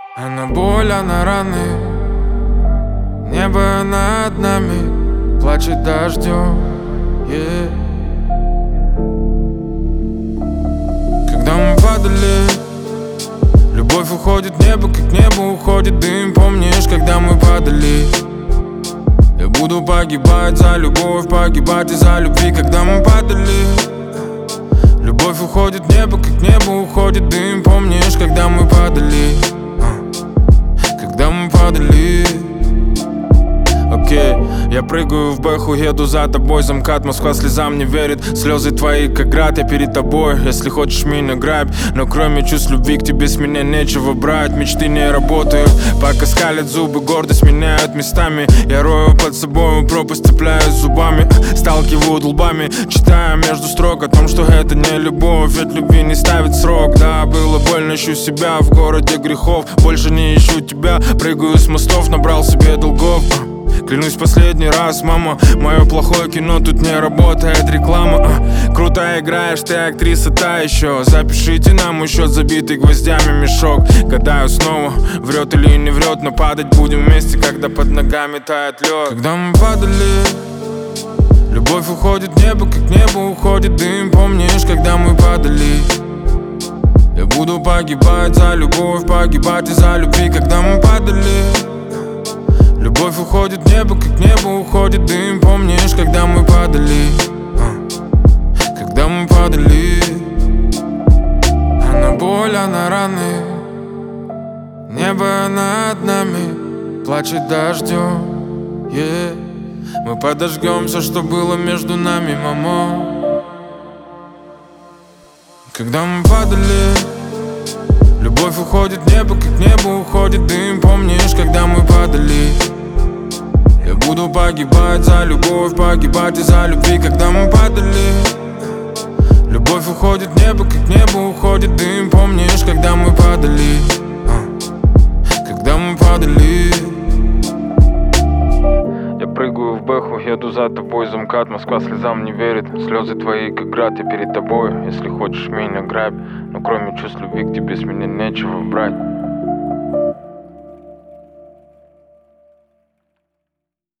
Она боль, она раны, небо над нами плачет дождем, yeah. Когда мы падали, любовь уходит в небо, как небо уходит дым. Помнишь, когда мы падали? Я буду погибать за любовь, погибать из-за любви. Когда мы падали, любовь уходит в небо, как небо уходит дым. Помнишь, когда мы падали? Когда мы падали. Окей, я прыгаю в бэху, еду за тобой. Замкат, Москва слезам не верит. Слезы твои, как град, я перед тобой. Если хочешь меня грабь, но кроме чувств любви к тебе с меня нечего брать. Мечты не работают, пока скалят зубы, гордость меняют местами. Я рою под собой пропасть, цепляюсь зубами, сталкивают лбами, читая между строк о том, что это не любовь, ведь любви не ставит срок. Да, было больно, ищу себя в городе грехов. Больше не ищу тебя, прыгаю с мостов, набрал себе долгов. Клянусь последний раз, мама, мое плохое кино тут не работает реклама. Круто играешь, ты актриса та еще. Запишите нам еще забитый гвоздями мешок. Гадаю снова, врет или не врет, но падать будем вместе, когда под ногами тает лед. Когда мы падали, любовь уходит в небо, как небо уходит дым. Помнишь, когда мы падали? Я буду погибать за любовь, погибать из-за любви. Когда мы падали, любовь уходит в небо, как небо уходит дым. Помнишь, когда мы падали? Когда мы падали. Она боль, она раны, небо над нами плачет дождем, yeah. Мы подожгем все, что было между нами, мамо. Когда мы падали, любовь уходит в небо, как небо уходит дым. Помнишь, когда мы падали? Я буду погибать за любовь, погибать из-за любви. Когда мы падали, любовь уходит в небо, как небо уходит дым. Помнишь, когда мы падали? Когда мы падали. Я прыгаю в бэху, еду за тобой. Замкат, Москва слезам не верит. Слезы твои, как град, я перед тобой. Если хочешь меня грабь, но кроме чувств любви к тебе с меня нечего брать.